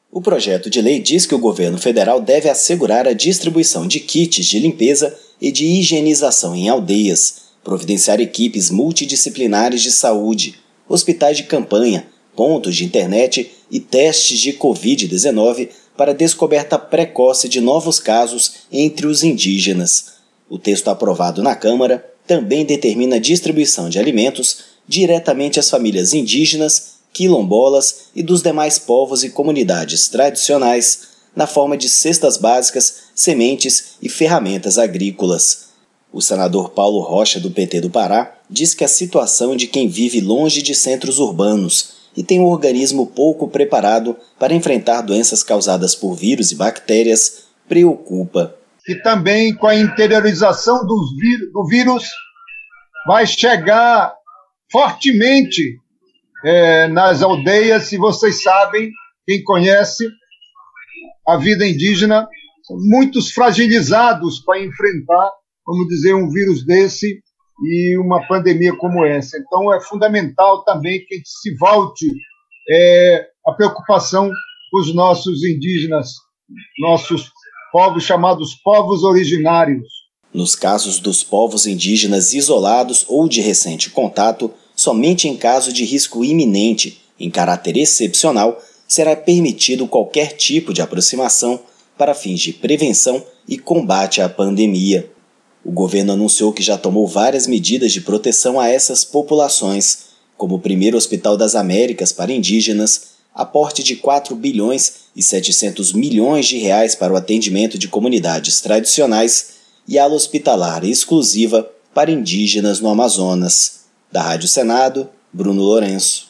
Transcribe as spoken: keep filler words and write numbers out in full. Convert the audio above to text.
O projeto de lei diz que o governo federal deve assegurar a distribuição de kits de limpeza e de higienização em aldeias, providenciar equipes multidisciplinares de saúde, hospitais de campanha, pontos de internet e testes de covid dezenove para descoberta precoce de novos casos entre os indígenas. O texto aprovado na Câmara também determina a distribuição de alimentos diretamente às famílias indígenas, quilombolas e dos demais povos e comunidades tradicionais, na forma de cestas básicas, sementes e ferramentas agrícolas. O senador Paulo Rocha, do P T do Pará, diz que a situação de quem vive longe de centros urbanos e tem um organismo pouco preparado para enfrentar doenças causadas por vírus e bactérias preocupa. E também com a interiorização dos vír- do vírus vai chegar fortemente é, nas aldeias, e vocês sabem, quem conhece a vida indígena, são muitos fragilizados para enfrentar, vamos dizer, um vírus desse e uma pandemia como essa. Então é fundamental também que a gente se volte é, a preocupação com os nossos indígenas, nossos povos chamados povos originários. Nos casos dos povos indígenas isolados ou de recente contato, somente em caso de risco iminente, em caráter excepcional, será permitido qualquer tipo de aproximação para fins de prevenção e combate à pandemia. O governo anunciou que já tomou várias medidas de proteção a essas populações, como o primeiro Hospital das Américas para indígenas, aporte de quatro bilhões e setecentos milhões de reais para o atendimento de comunidades tradicionais e ala hospitalar exclusiva para indígenas no Amazonas. Da Rádio Senado, Bruno Lourenço.